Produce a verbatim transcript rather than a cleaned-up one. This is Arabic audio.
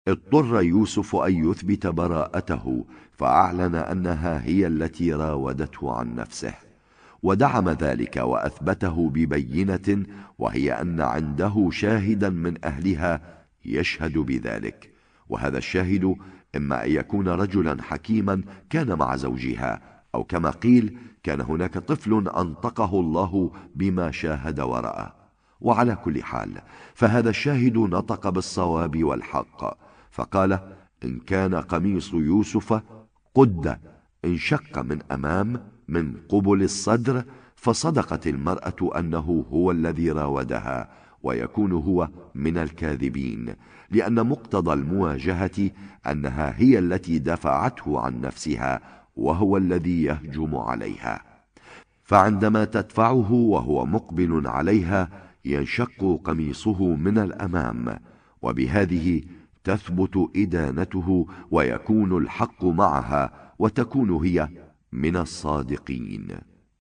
اضطر يوسف أن يثبت براءته، فأعلن أنها هي التي راودته عن نفسه، ودعم ذلك وأثبته ببينة، وهي أن عنده شاهدا من أهلها يشهد بذلك. وهذا الشاهد إما أن يكون رجلا حكيما كان مع زوجها، أو كما قيل كان هناك طفل أنطقه الله بما شاهد ورأى. وعلى كل حال فهذا الشاهد نطق بالصواب والحق، فقال: إن كان قميص يوسف قد انشق من أمام من قبل الصدر، فصدقت المرأة أنه هو الذي راودها، ويكون هو من الكاذبين، لأن مقتضى المواجهة أنها هي التي دفعته عن نفسها وهو الذي يهجم عليها. فعندما تدفعه وهو مقبل عليها ينشق قميصه من الأمام، وبهذه تثبت إدانته ويكون الحق معها، وتكون هي من الصادقين.